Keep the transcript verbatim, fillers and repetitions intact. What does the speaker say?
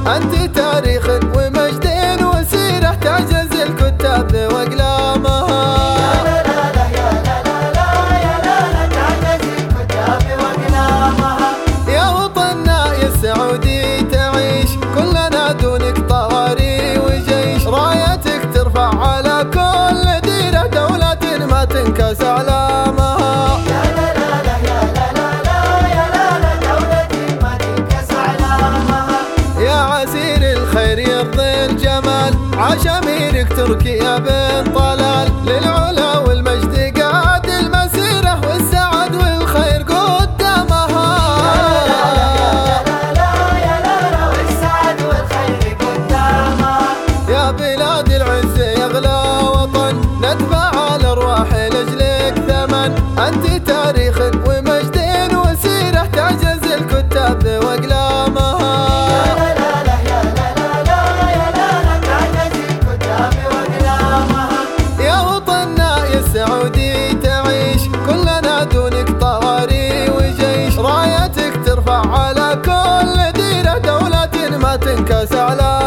أنت تاريخ ومجد وسيرة تعجز الكتاب وأقلامها. يا لا لا يا لا لا يا لا لا تعجز الكتاب وأقلامها. يا وطننا يا السعودي تعيش كلنا دونك طواري وجيش، رايتك ترفع على كل ديرة دولة ما تنكس أعلامها. يا لا لا يا لا لا يا لا لا دولة ما تنكس أعلامها. يا عسير الخير يرضي الجمال عاش أميرك تركي يا بن طلال، للعلا والمجد قاد المسيرة والسعد والخير قدامها. يا بلاد العز يغلى وطن ندفع الأرواح لأجلك ثمن، أنت تاريخ ومجد وسيرة تعجز الكتاب وأقلامها. يا لا لا يا لا لا يا لا لا تعجز الكتاب وأقلامها. يا وطننا يا السعودي تعيش كلنا دونك طواري وجيش، رايتك ترفع على كل ديرة دولة ما تنكس أعلامها.